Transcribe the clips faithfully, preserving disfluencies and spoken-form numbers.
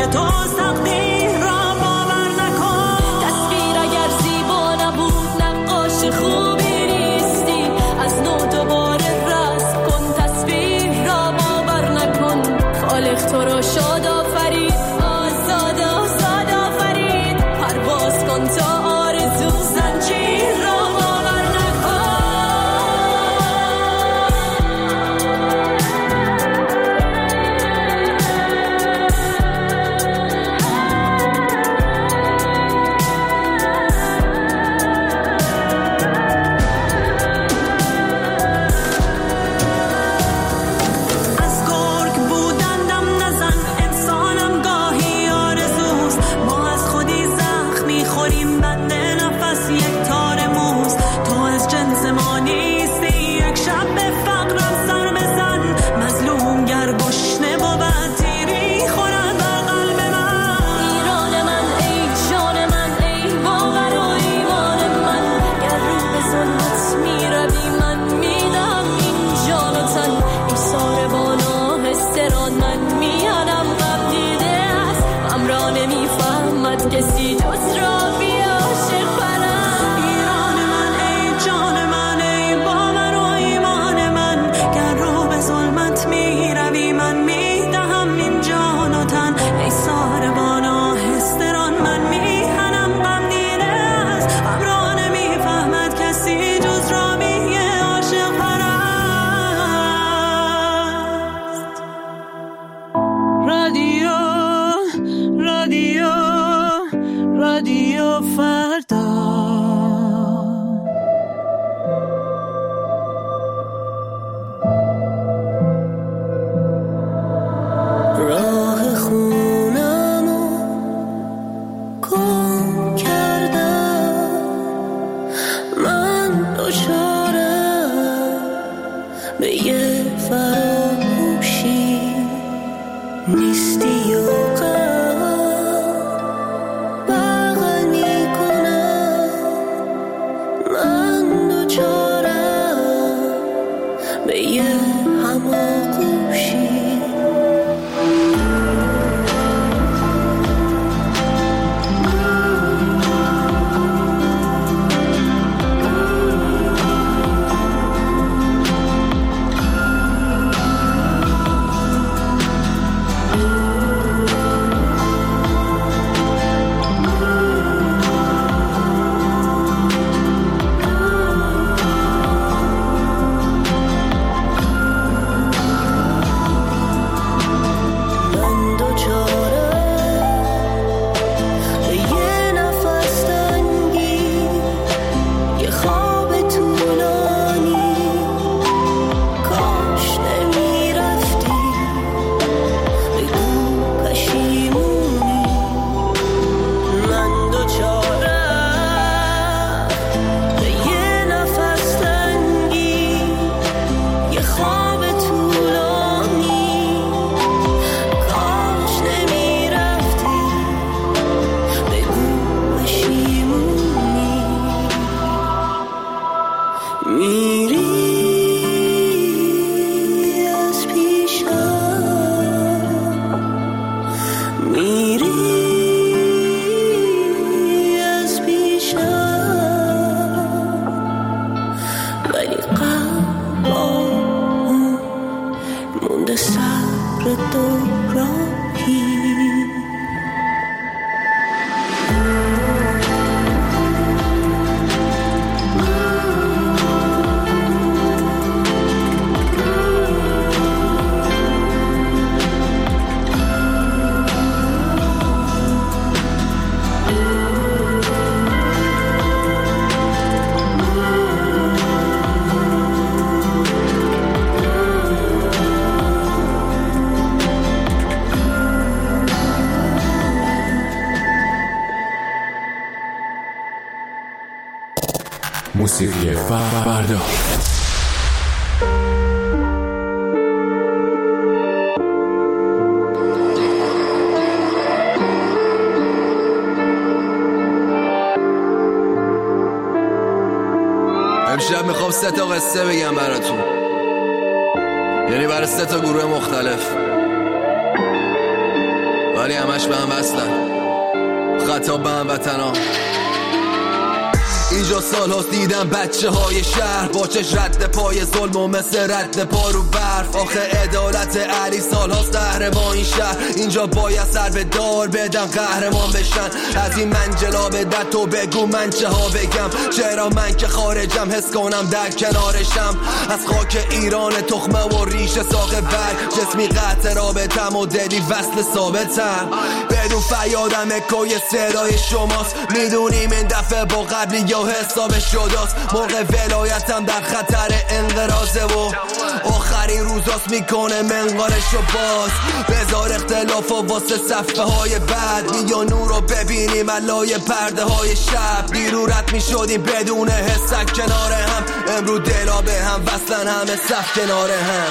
موسیقی فردا. امشب میخوام سه تا قصه بگم براتون، یعنی برای سه تا گروه مختلف. ولی همش به هم وصلن. خطاب به هموطنان. اینجا سال هاست دیدم بچه های شهر با چش رد پای ظلم و مثل رد پا رو برف. آخه عدالت علی سال هاست قهرمان این شهر. اینجا باید سر به دار بدن قهرمان بشن. از این منجلا به در تو بگو من چه ها بگم. چرا من که خارجم حس کنم در کنارشم. از خاک ایران تخمه و ریش ساق برگ. جسمی قطع رابطم و دلی وصل ثابتم. بدون فریادم اکوی صدای شماست. میدونیم این دفعه با قبلی یا حساب شداست. موقع ولایتم در خطر انقراضه و آخرین روزاست میکنه منقارشو باز. بذار اختلاف و واسه صفحه های بعد. بیا نور رو ببینیم علای پرده های شب. دیرو رد میشدیم بدون حسک کنار هم. امرو دلا به هم وصلن همه صف کنار هم.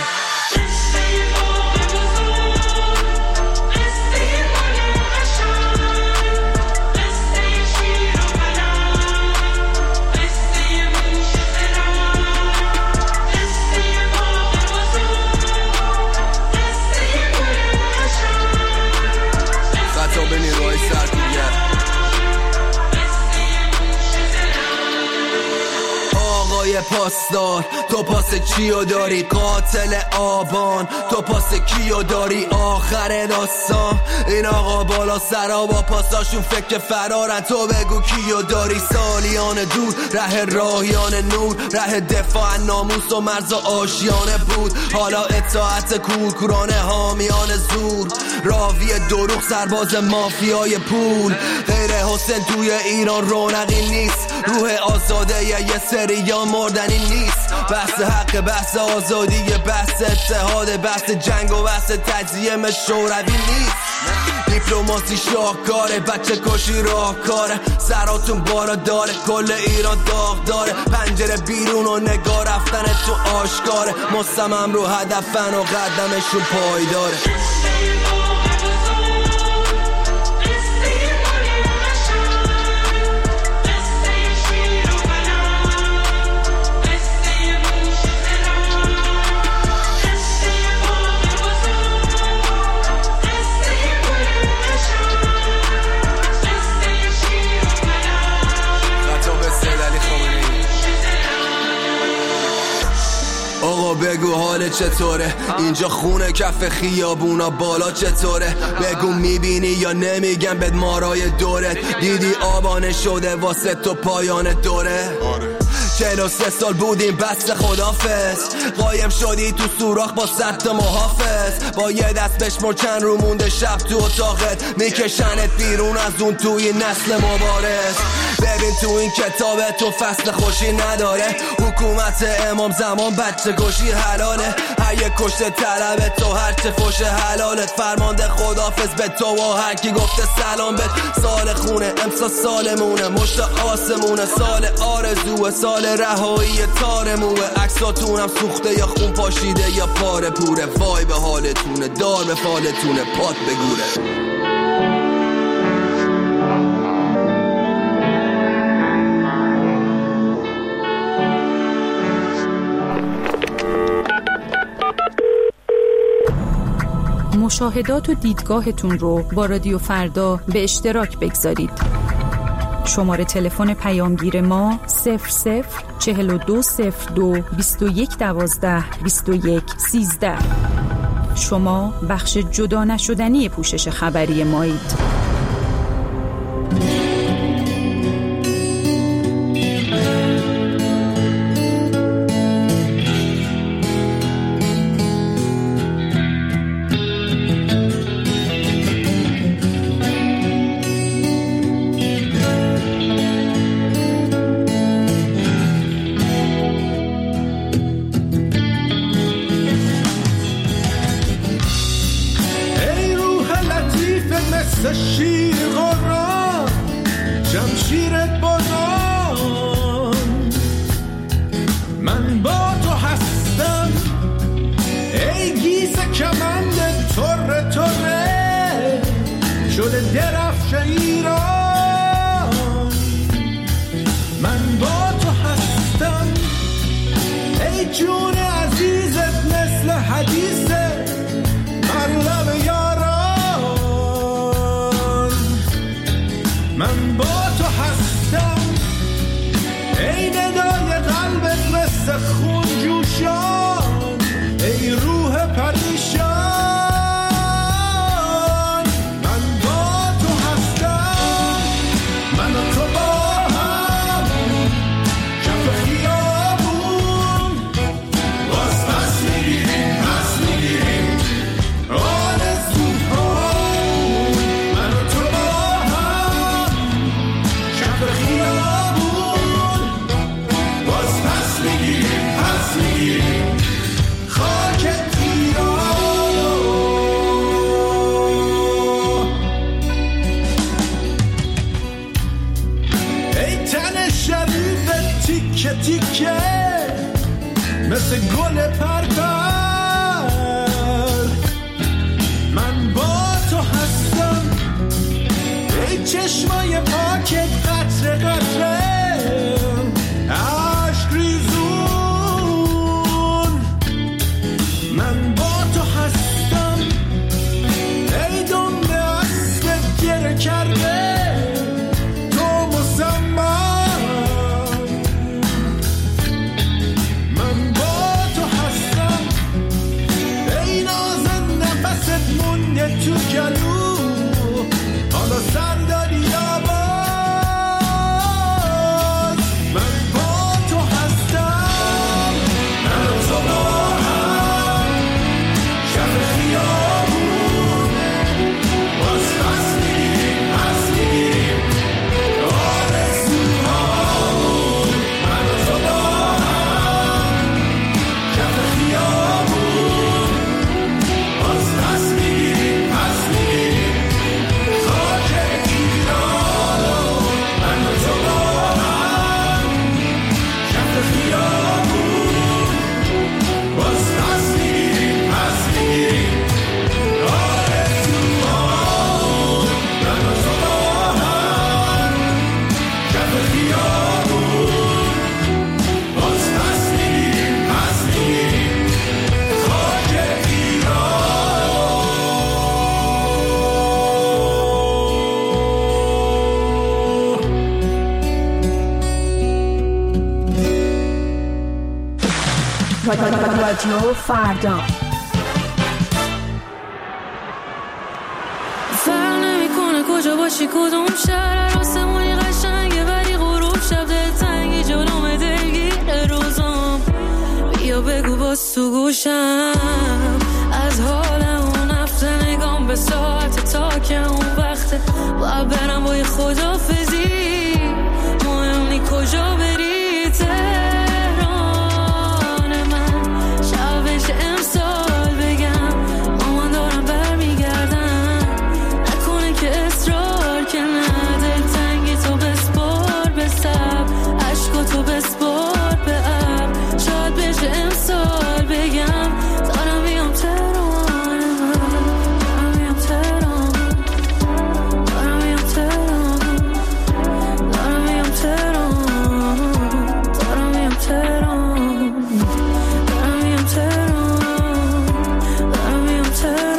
پاسدار تو پاس چیو داری؟ قاتل آبان تو پاس کیو داری؟ آخر داستان این آقا بالا سرا با پاساشون فکر فرارن. تو بگو کیو داری؟ سالیان دور ره راهیان نور. ره دفاع ناموس و مرز آشیانه بود. حالا اطاعت کورکورانه حامیان زور. راوی دروغ سرباز مافیای پول. غیر حسین توی ایران رونقی نیست. روح آزاده یه سریا مردنی نیست. بحث حق بحث آزادی بحث اتحاد بحث جنگ و بحث تجزیه شوروی نیست. دیپلماسی شاهکاره بچه کشی راهکاره. سراتون بالا داره کل ایران داغ داره. پنجره بیرون و نگاه رفتن تو آشکاره. مصمم رو هدفن و قدمشون پایداره. آقا بگو حال چطوره؟ اینجا خونه کف خیابونا بالا چطوره؟ بگو میبینی یا نمیگم بد مارای دورت. دیدی آبانه شده واسه تو پایان دوره. چهل و سه سال بودیم بس خدافظ. قایم شدی تو سوراخ با صد تا محافظ. با یه دست بشمر چند رو مونده شب تو اتاقت. میکشنت بیرون از اون توی نسل مبارز. ببین تو این کتاب تو فصل خوشی نداره. حکومت امام زمان بچه کشی حلاله. هر یک کشته طلبت تو هر چه فوش حلالت. فرمانده خدافظ به تو و هر کی گفته سلام بت. سال خونه امسا سالمونه مشت آسمونه. سال آرزوه سال رهایی تارموه. عکساتونم سوخته یا خون پاشیده یا پاره پوره. وای به حالتونه دار به فالتونه پات بگوره. مشاهدات و دیدگاهتون رو با رادیو فردا به اشتراک بگذارید. شماره تلفن پیامگیر ما صفر صفر چهل و دو صفر دو بیست و یک دوازده بیست و یک سیزده. شما بخش جدا نشدنی پوشش خبری مایید. شیر غران جمشیرت بازان من با تو هستم ای گیس کمند تره تره شده درفش ایران من با تو هستم ای جون عزیزت مثل حدیث مرلم یاران تیکه مثل گل پرپر. من با تو هستم ای چشمای پاکت قطره قطره عشق ریزون. من با تو هستم ای دنبه اسبت گره کرده تو مسمم. من با تو هستم ای نازن نفست مونده تو گلو حالا سر داری یا باز. من با تو هستم من و تو با هم شب خیابون باز پس میگیریم پس میگیریم آرزوهامون. من و تو با هم شب خیابون باز پس میگیریم پس میگیریم خاک ایرانو. من و تو با هم شب خیابون باز پس میگیریم پس میگیریم آرزوهامون. من و تو با هم شب خیابون باز پس میگیریم پس میگیریم خاک رادیو فردا. فرق نمیکنه کجا باشی کدوم شهر، آسمونی قشنگه ولی غروب شب دلتنگی جلوم دلگیر روزم. بیا بگو باز تو گوشم از حال اون هفته نگام به ساعت تا که اون وقته باید برم با یه خدافزی. مهم نی کجا بری تهران من شبش امسال بگم مامان دارم برمیگردم. نکنه که اصرار که نه دلتنگی تو بسپار به سب عشقا تو بسپار به اب. شاید بشه امسال بگم دارم میام تهران من دارم میام تهران دارم میام تهران دارم میام تهران دارم میام تهران دارم میام تهران دارم میام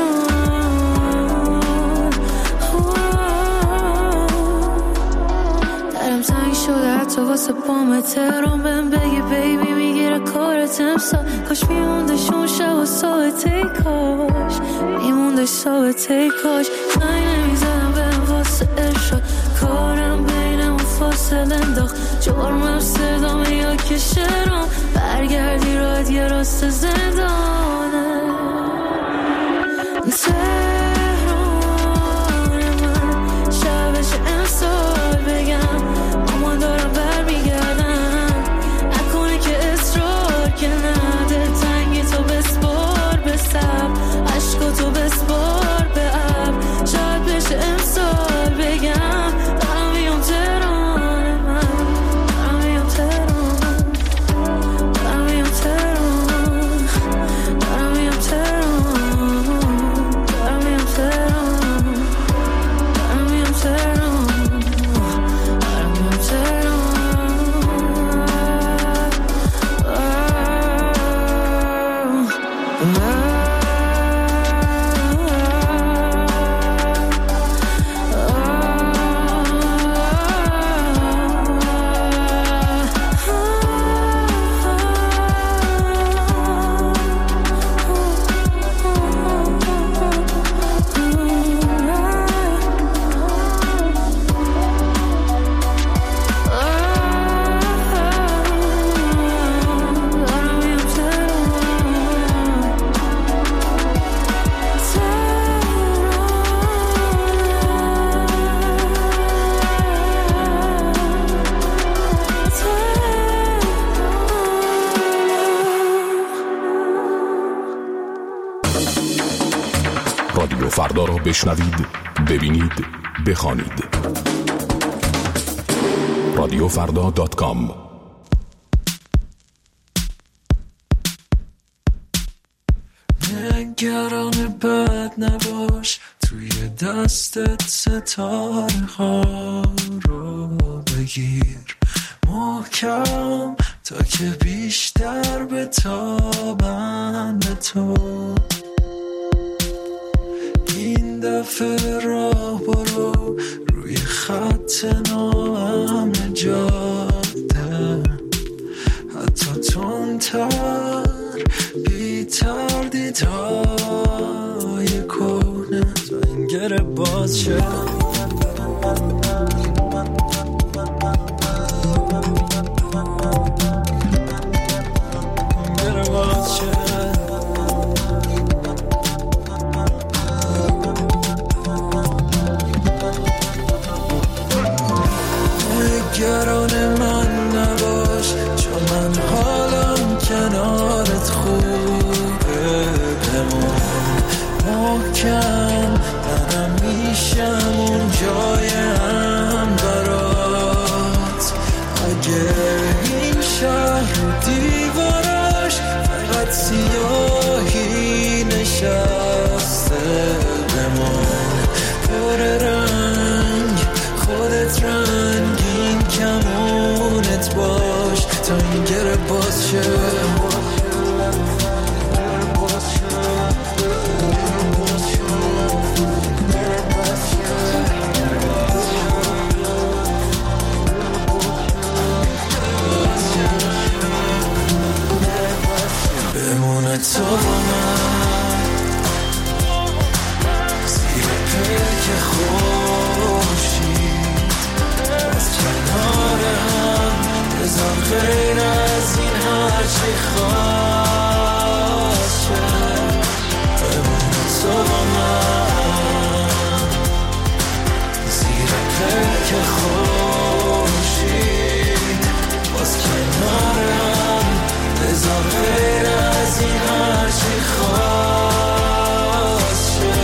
تهران. درم تنگ شده حتی واسه پام تهران بهم بگی بیبی میگیره کارت امسال. کاش میموندش اون شب و ساعته کاش میموندش ساعته کاش. زنگ نمیزدم برم واسه ارشاد کارم بینم و فاصله انداخت. جرمم صدامه یا که شرم برگردی راحت یه راست زندانه. تهران من شبش امسال بگم مامان دارم برمیگردم. نکنه که اصرار که نه دلتنگی تو بسپار به سب عشقا تو بسپار به اب. شاید بشه امسال بگم دارم میام تهران من دارم میام تهران دارم میام تهران دارم میام تهران دارم میام تهران دارم میام تهران دارم میام تهران. رادیو فردا را بشنوید، ببینید، بخوانید. رادیو فردا دات کام نگران بد نباش، توی دستت ستاره ها رو بگیر محکم تا که بیشتر بتابن به تو. این دفعه راه برو روی خط ناامن جاده، حتی تندتر بی تردیدهای کهنه تا این گره باز شه. نگران من نباش، چون من حالم کنارت خوبه. بمون محکم، منم میشم اون جایم برات. اگه این شهر رو دیوارش فقط سیاهی نشسته، بمون پر رنگ خودت رنگین کمونت باش تا این گره باز شه. بمونه تو با من زیر پلک خورشید، باز کنار هم بذار غیر از این هرچی خواست شه. بمونه تو با من زیر پلک خورشید، باز کنار هم بذار غیر از این هرچی خواست شه.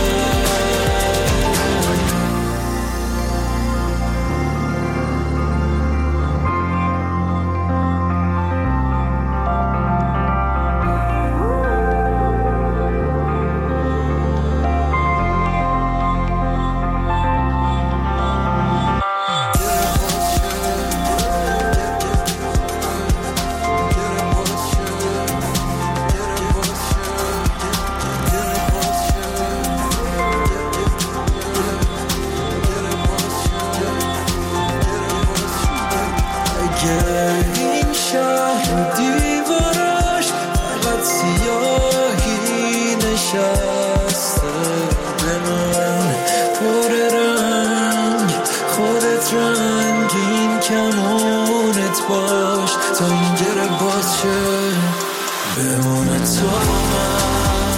این شهر دیوارش فقط سیاهی نشسته، به من پر رنگ خودت رنگین کمونت باش تا این گره باز شه. بمونه تو من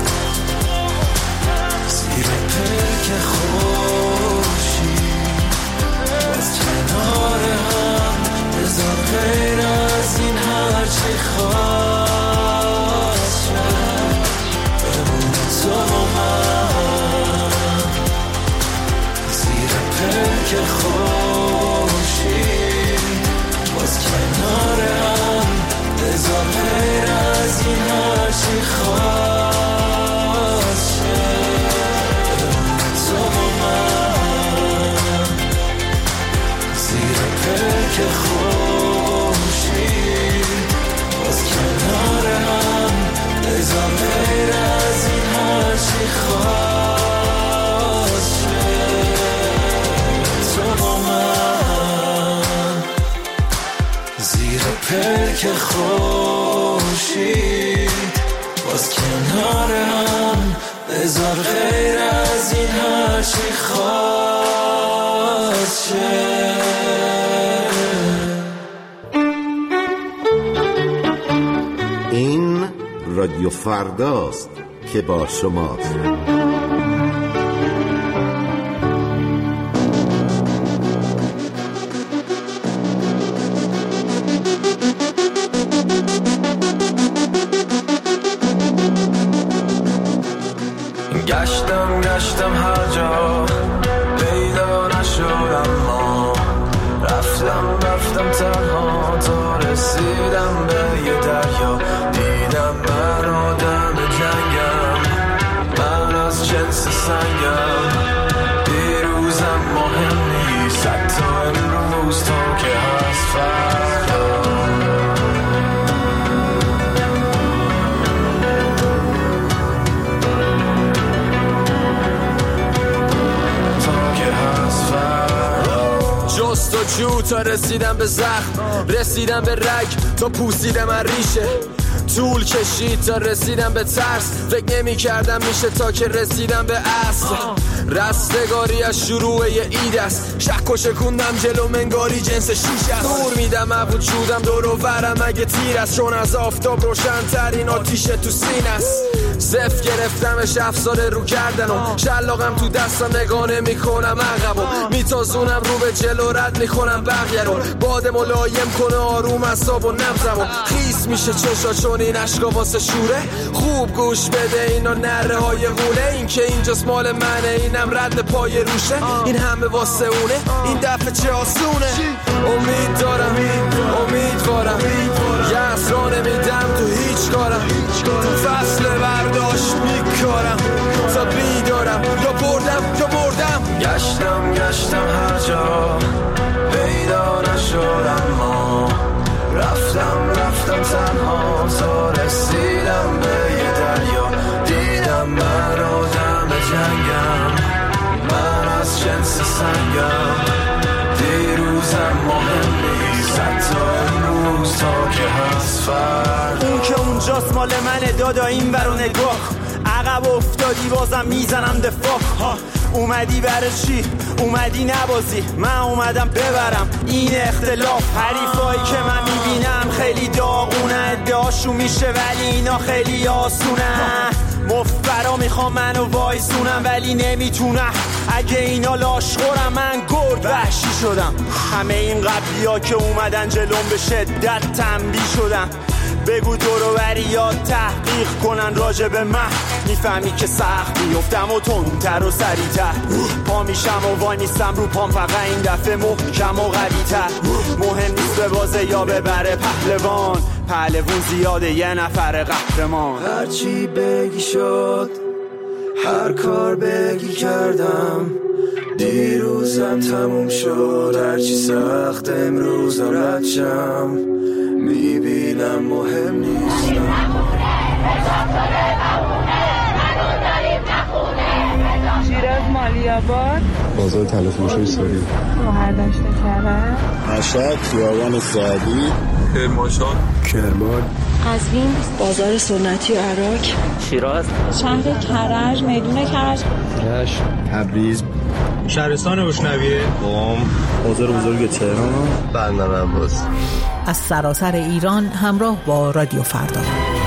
زیر پلک خورشید، باز کنار هم بذار غیر از این هرچی خواست شه. بمونه تو من زیر پلک خورشید، باز کنار هم بذار غیر از این هرچی خواست شه. بمونه تو من زیر پلک خورشید، باز کنار هم بذار غیر از این هرچی خواست شه. تو با من زیر پلک خورشید، باز کنار هم بذار غیر از این هرچی خواست شه. این رادیو فرداست که با شماست. گشتم گشتم هر جا پیدا نشد، اما رفتم رفتم تنها تا رسیدم به یه دریا. دیدم من آدم جنگم، دیروزم مهم نیست، حتی امروز تا که هست فردا. جست و جو تا رسیدم به زخم، رسیدم به رگ تا پوسیدم از ریشه. طول کشید تا رسیدم به ترس، فکر نمی کردم میشه تا که رسیدم به اصل. رستگاری از شروع یه اید است، شک و شکوندم جلو منگاری جنس شیش است. دور میدم عبود شودم دور و برم اگه تیر است، چون از آفتاب روشن ترین آتیش تو سین است. صف گرفتمش افساره رو کردنم، شلاقم تو دستم نگاه نمی کنم عقبم، میتازونم رو به جلو رد میکنم بقیه رو. باد ملایم کنه آروم اعصاب و نبضمو، خیس میشه چشا چون این عشقا واسه شوره. خوب گوش بده اینا نره های غوله، این که اینجاست مال منه اینم رد پای روشه. این همه واسه اونه این دفعه چه آسونه. امید دارم امیدوارم یه اسرا نمیدم تو هیچ کارم، تو فصل برداشت میکارم تا بیدارم، یا بردم یا بردم. گشتم گشتم هر جا پیدا نشدم، ما رفتم رفتم تنها تا رسیدم به یه دریا. دیدم من آدم جنگم، من از جنس سنگم. دیروزم مهم نیست، حتی امروز تا که هست فردا. اون که اونجاست مال منه دادا، این برو نگاه. عقب افتادی بازم میزنم دفاع. ها اومدی برای چی؟ اومدی نبازی، من اومدم ببرم این اختلاف. حریفایی که من میبینم خیلی داغونه، ادعاشون میشه ولی اینا خیلی آسونه. مفبرا میخوام منو وایسونم ولی نمیتونم، اگه اینا لاشخورم من گرد وحشی شدم. همه این قبلی ها که اومدن جلوم به شدت تنبیه شدم. بگو دورو بریات تحقیق کنن راجع به من، میفهمی که سخت میفتم و تندتر و سریعتر. پا میشم و وای نیستم رو پام، فقط این دفعه محکم و قوی‌تر. مهم نیست به بازه یا ببره پهلوان، پهلوون زیاده یه نفر قهرمان. هرچی بگی شد، هر کار بگی کردم. دیروزم تموم شد، هرچی سخت امروزم رد شم. میبینم مهم نیستم. شیراز مالیاباد، بازار تلفروشی ساری، گوهر داشته کرد، مشهد خیابان سعدی، کرمانشاه، کرمان، قزوین، بازار سنتی و عراق، شیراز، شهر کرج، میدون کرج، رشت، تبریز، شهرستان بشنویه، قم، بازار بزرگ تهران، بندر عباس. از سراسر ایران همراه با رادیو فردا.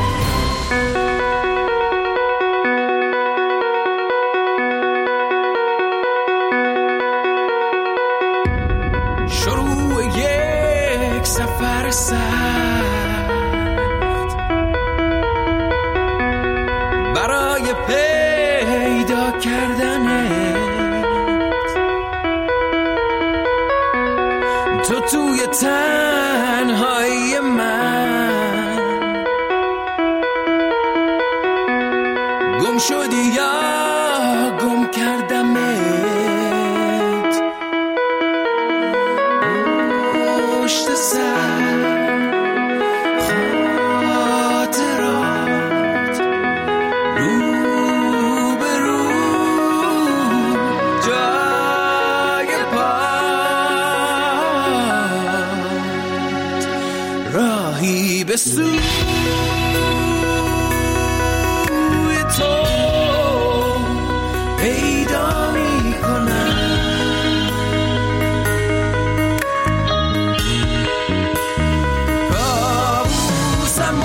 شروع یک سفر سخت برای پیدا کردنت، تو توی تنهایی من گم شدی یا گم کردمت. پشت سر خاطرات رو به رو جای پات راهی به سوی تو پیدا می کنم. کابوسم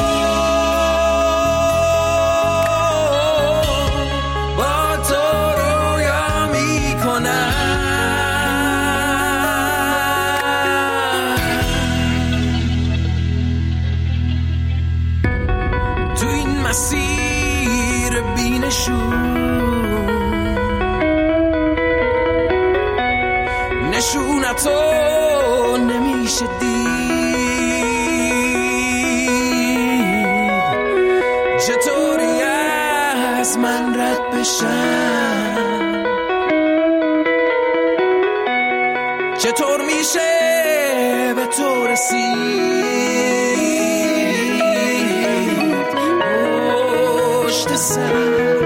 با تو رویا می کنم. تو این مسیر بینشون نشونتو نمیشه دید، چطوری از من رد بشم. چطور میشه به تو رسید پشت سر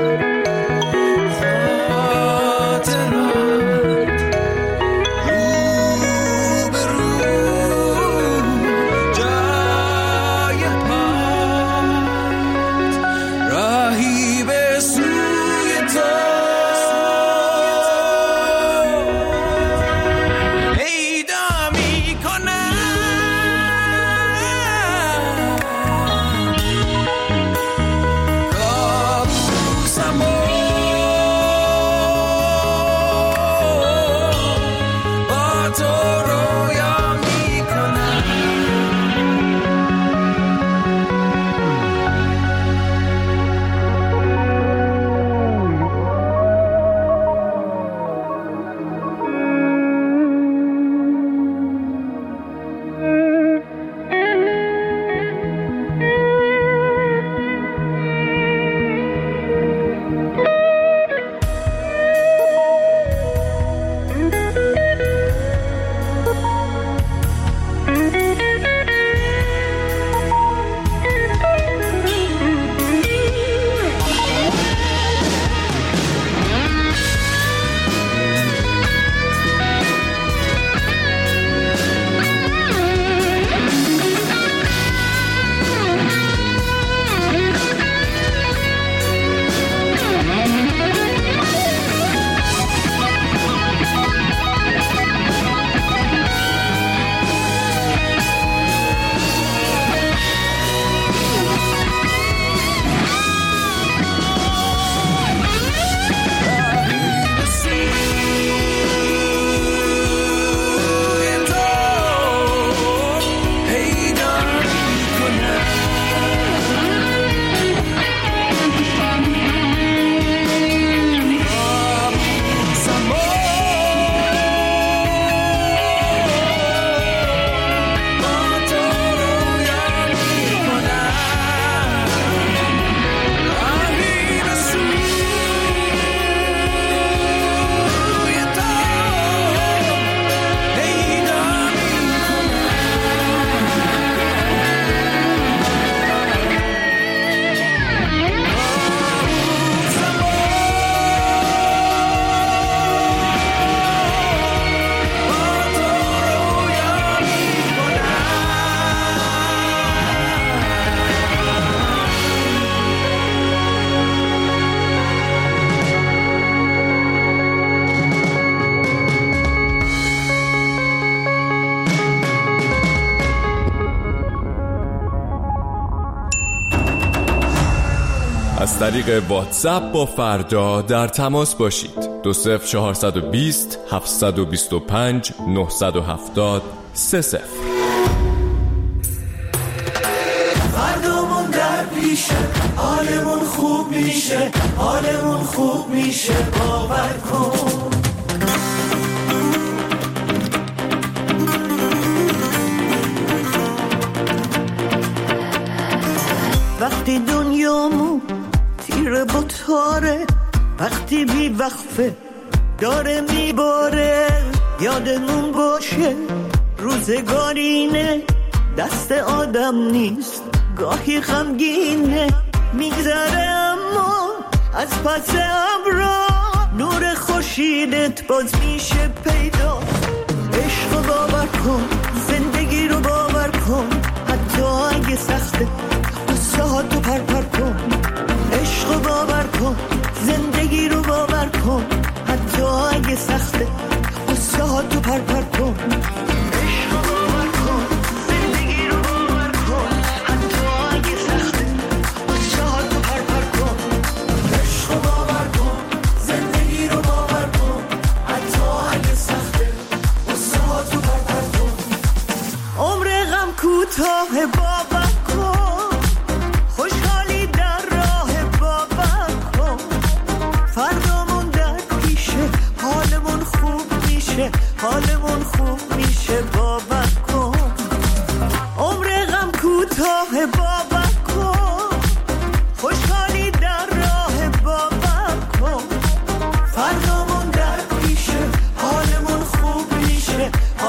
از طریق واتساپ با فردا در تماس باشید. دو صفر چهارصد و بیست هفتصد و بیست و پنج نهصد و هفتاد سه صفر. فردامون در پیشه، حالمون خوب میشه، حالمون خوب میشه، باور کن. وقتی دنیامون تیره با تاره، وقتی بی وقفه داره میباره، یادمون باشه روزگارینه، دست آدم نیست، گاهی غمگینه، میگذره اما از پس ابرا نور خورشیدت باز میشه پیدا. عشق رو باور کن، زندگی رو باور کن، حتی اگه سخته قصه ها تو پر پر کن. عشق رو باور کن، زندگی رو باور کن، حتی اگه سخته قصه ها تو پر پر کن. عشق رو باور کن، زندگی رو باور کن، حتی اگه سخته قصه ها تو پر پر کن. عشق رو باور کن، زندگی رو باور کن، حتی اگه سخته قصه ها تو پر پر کن. عمر غم کوتاه باور کن، خوشحالی در راه باور کن. فردامون در پیشه، حالمون خوب میشه، حالمون خوب میشه، باور کن. عمر غم کوتاه باور کن، خوشحالی در راه باور کن. فردامون در پیشه، حالمون خوب میشه،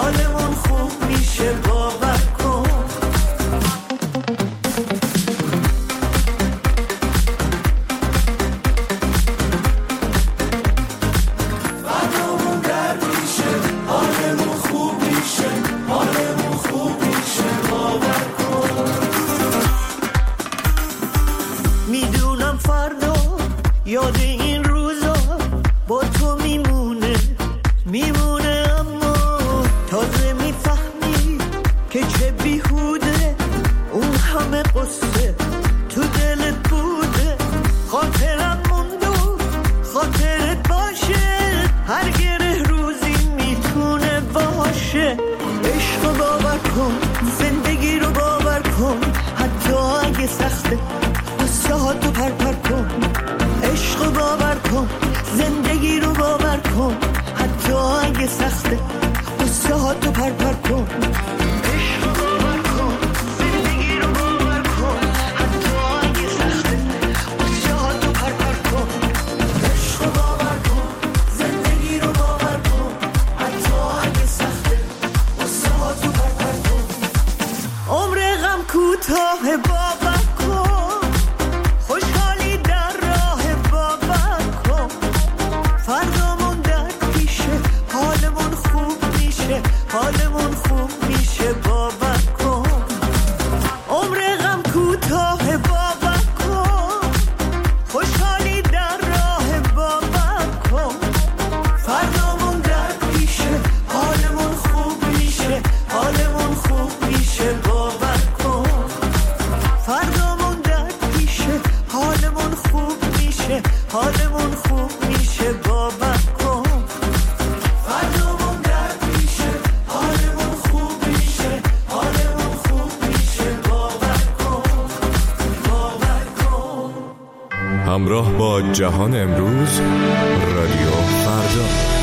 حالمون خوب میشه باور کن عمر غم کوتاه باور کن خوشحالی در راه باور کن فردامون در پیشه حالمون خوب میشه حالمون خوب میشه باور کن فردامون در پیشه حالمون خوب میشه حالمون خوب میشه باور کن فردامون در پیشه حالمون خوب میشه حالمون خوب میشه باور کن باور کن. همراه با جهان امروز رادیو فردا.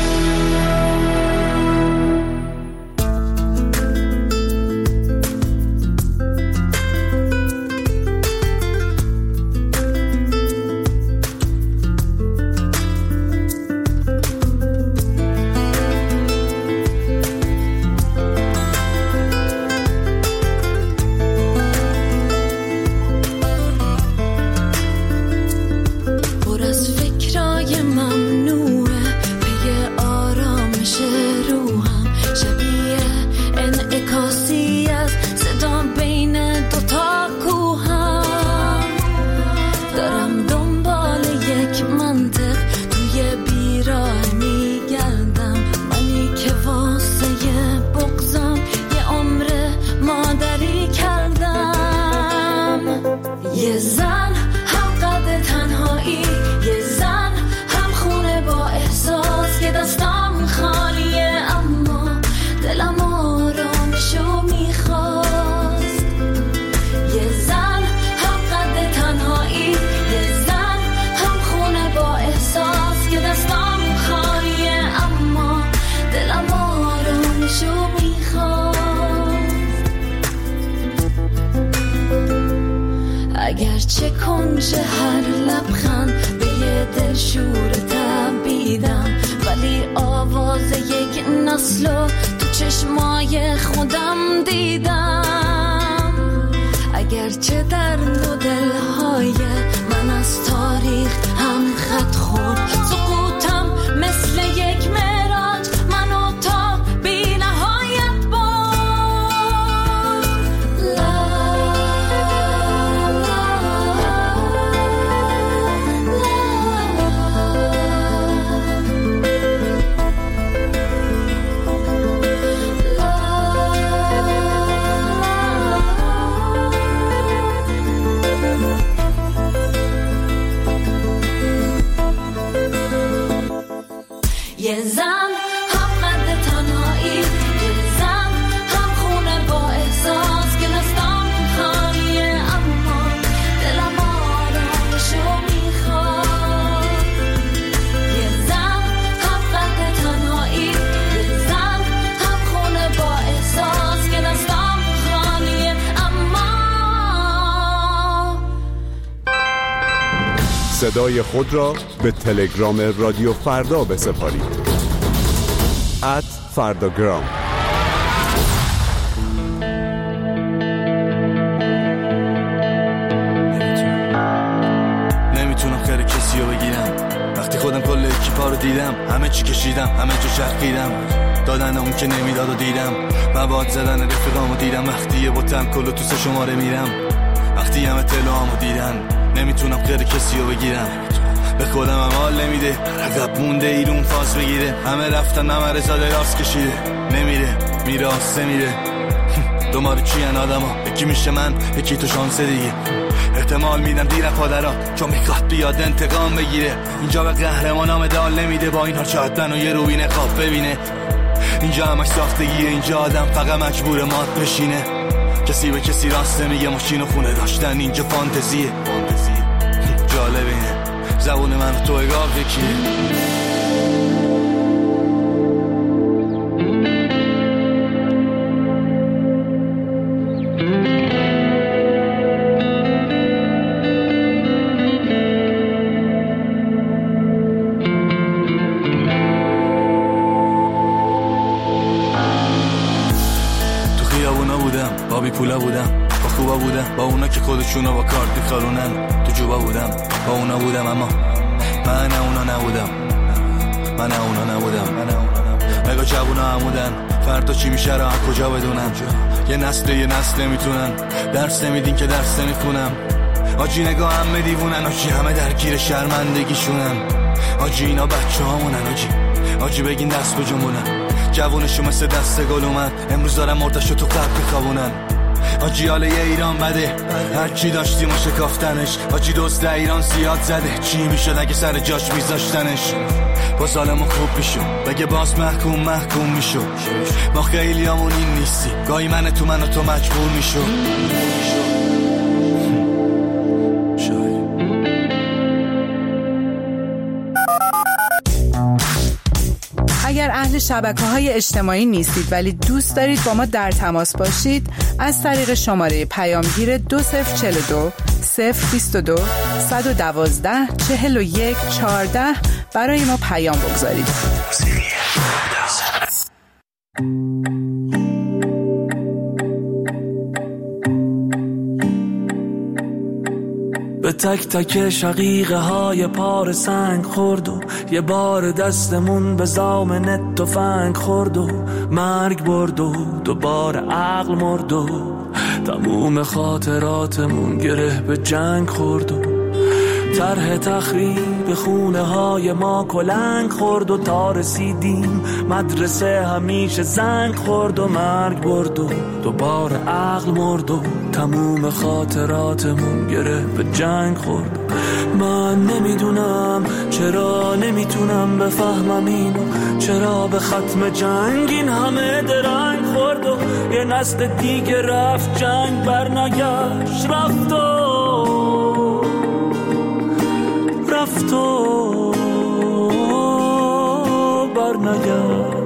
اگرچه کنج هر لبخند به یه دل شور تبیدم ولی آواز یک نسلو تو چشمای خودم دیدم اگرچه در دو دلهای من از تاریخ هم خط خورد سقوطم مثل یک معراج منو تا بی نهایت برد لا یه زن هم قد تنهایی یه زن هم خونه با احساس که دستام خالیه اما دلم آرامشو میخواد یه زن هم قد تنهایی یه زن هم خونه با احساس که دستام خالیه اما صدای خود را به تلگرام رادیو فردا بسپارید ات فرداگرام. نمیتونم خیر کسی رو بگیرم وقتی خودم کل اکیپا رو دیدم همه چی کشیدم همه جا چرخیدم دادن اون که نمیداد و دیدم مواد زدن رفیقامو دیدم وقتی یه بوتم کلو تو سه شماره میرم وقتی همه تلوامو دیدن نمیتونم خیر کسی رو بگیرم به خودم هم حال نمیده عقب مونده ایرون فاز بگیره همه رفتن همه رزاده راست کشیده نمیره میره آسته میره دومارو چیان آدم ها یکی میشه من یکی تو شانسه دیگه احتمال میدم دیره پادرها چون میخواد بیاد انتقام بگیره اینجا به قهرمان ها مدال نمیده با اینها چهتن و یه روبین خواب ببینه اینجا همش ساختگیه اینجا آدم فقط مجبور مات بشینه کسی به کسی راسته میگه ماشین و خونه داشتن اینجا فانتزیه جالب اینه زبون من تو اگاه بکیه بی پولا بودم با خوبا بودم با اونا که خودشونو با کارت میخارونن تو جوبا بودم با اونا بودم اما من اونا نبودم من اونا نبودم اگه جوونا عمودن فردا چی میشه را کجا بدونم؟ یه نسل یه نسل نمیتونن درس نمیدین که درس نمیخونم. آجی نگاه همه دیوونن، آجی همه درگیر شرمندگیشونن. آجی اینا بچه هامونن، آجی آجی بگین دست کجامونن. جوونشو مثل دست گل اومد، امروز دارم مرتشو تو قبل بخوابونن. آجی حاله یه ایران بده، هرچی داشتیم و شکافتنش. آجی دزد ایران زیاد زده، چی میشد اگه سر جاش میذاشتنش؟ باز حالمون خوب میشو، بگه باز محکوم محکوم میشو. ما خیلی همون این نیستی، گاهی من تو من و تو مجبور میشو. اگر اهل شبکه‌های اجتماعی نیستید ولی دوست دارید با ما در تماس باشید، از طریق شماره پیامگیر دو صفر چهل و دو صفر بیست و دو صد و دوازده چهل و یک چهارده برای ما پیام بگذارید. به تک تک شقیقه های پار سنگ خورد و یه بار دستمون به زامن تفنگ خورد و مرگ برد و دوباره عقل مرد و تموم خاطراتمون گره به جنگ خورد و طرح تخریب خونه های ما کلنگ خورد و تا رسیدیم مدرسه همیشه زنگ خورد و مرگ برد و دوباره عقل مرد و تموم خاطراتمون گره به جنگ خورد. من نمیدونم چرا نمیتونم بفهمم اینو، چرا به ختم جنگ این همه درنگ خورد و یه نسل دیگه رفت جنگ برنگشت، رفت و رفت و برنگشت.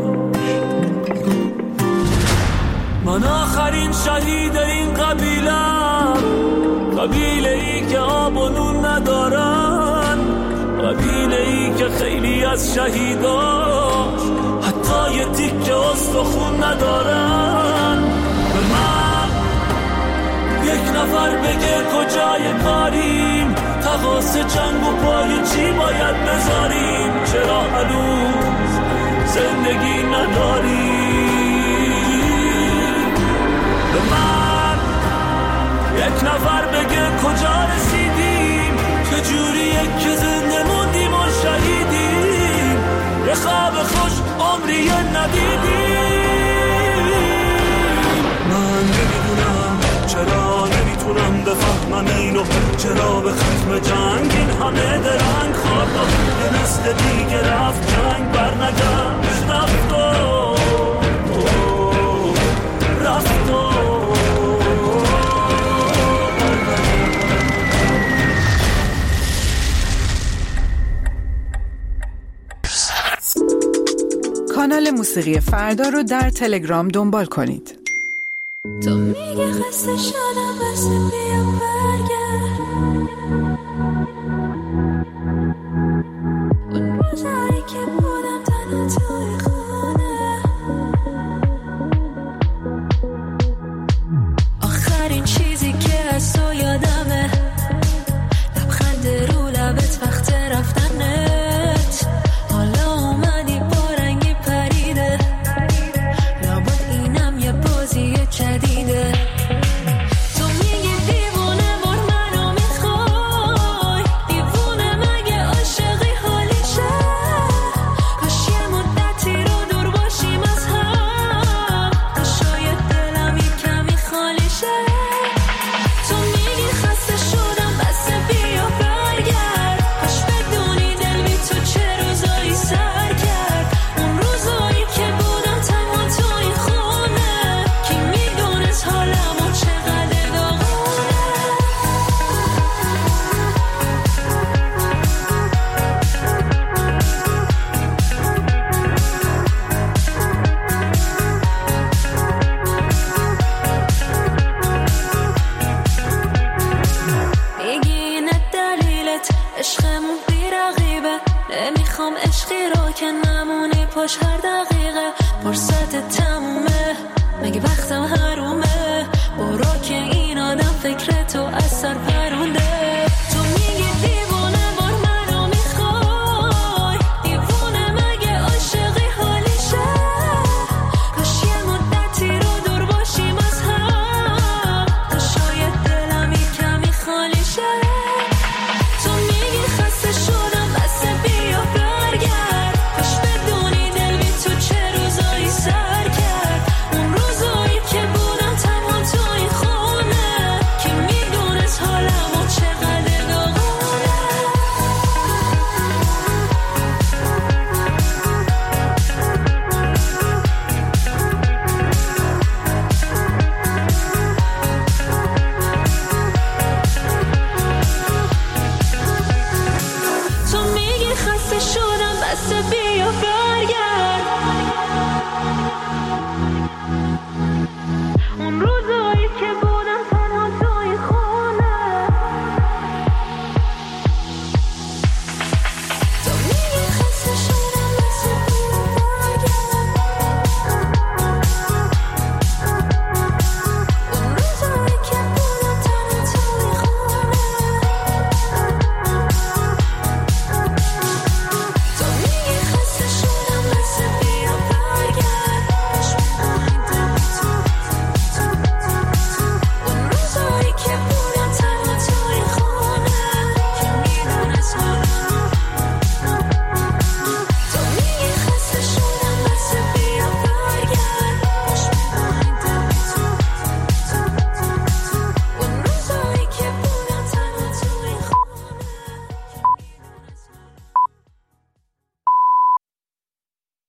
من آخرین شهید این قبیلم، قبیله ای که آب و نون ندارن، قبیله ای که خیلی از شهیداش حتی یه تیکه استخون ندارن. به من یک نفر بگه کجای کاریم، تقاس جنگ و پای چی باید بذاریم، چرا هنوز زندگی نداریم. به من یک نفر بگه کجا رسیدیم، چجوریه که زنده موندیم و شهیدیم، یه خواب خوش عمری ندیدیم. من نمیدونم چرا نمیتونم بفهمم اینو، چرا به ختم جنگ این همه درنگ خورد و یه نسل دیگه رفت جنگ برنگشت، رفت و رفت و کانال موسیقی فردا رو در تلگرام دنبال کنید. تو میگه خسته شدم بس بیام برگرد، اون روزایی که بودم تنها توی خونه، آخرین چیزی که از تو یادمه لبخند رو لبت وقت رفتنت، حالا اومدی با رنگی پریده، لابد اینم یه بازی جدیده. تو میگی دیوونه بار منو میخوای، دیوونه مگه عاشقی حالیشه، کاش یه مدتی رو دور باشیم از هم، کاش شاید دلم یه کمی خالی شه. تو میگی خسته شدم بس بیا برگرد، کاش بدونی دل بی تو چه روزایی سر کرد، اون روزایی که بودم تنها توی خونه، کی میدونست حالمو چقدر داغونه. میگی نه دلیلت عشقمون بی رقیبه، نمیخوام عشقی رو که نمونی پاش هر دقیقه، فرصت تمومه مگه وقتم هر